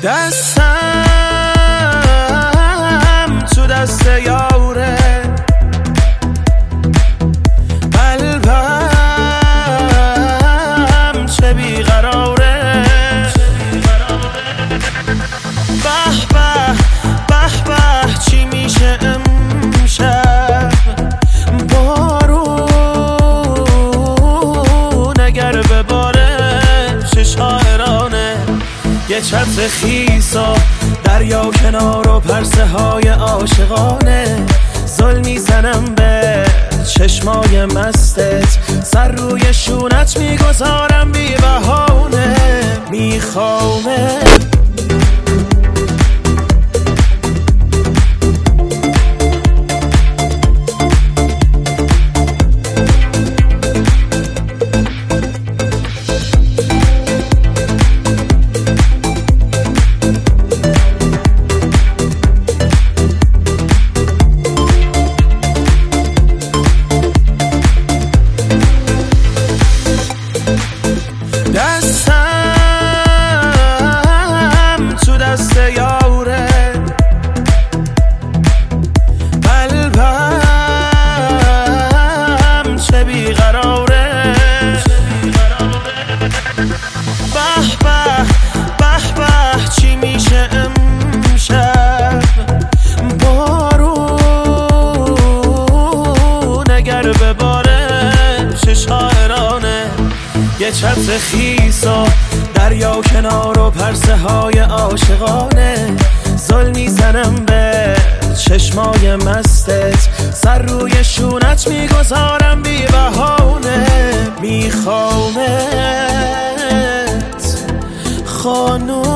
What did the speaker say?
دستم تو دست یاره، قلبم چه بیقراره. به به به به چی میشه امشب، بارون اگر بباره چه شاعرانه. یه چتر خیسا دریا کنار و پرسه های عاشقانه، زل میزنم به چشمای مستت، سر روی شونت میگذارم بی بهانه. میخوامت دستم تو دست یاره، قلبم چه بیقراره. به به به به چی میشه امشب، بارون اگر بباره چه شاعرانه. یه چتر خیسا دریا کنار و پرسه های عاشقانه، زل میزنم به چشمای مستت، سر روی شونت میگذارم بی بهانه. میخوامت خانوم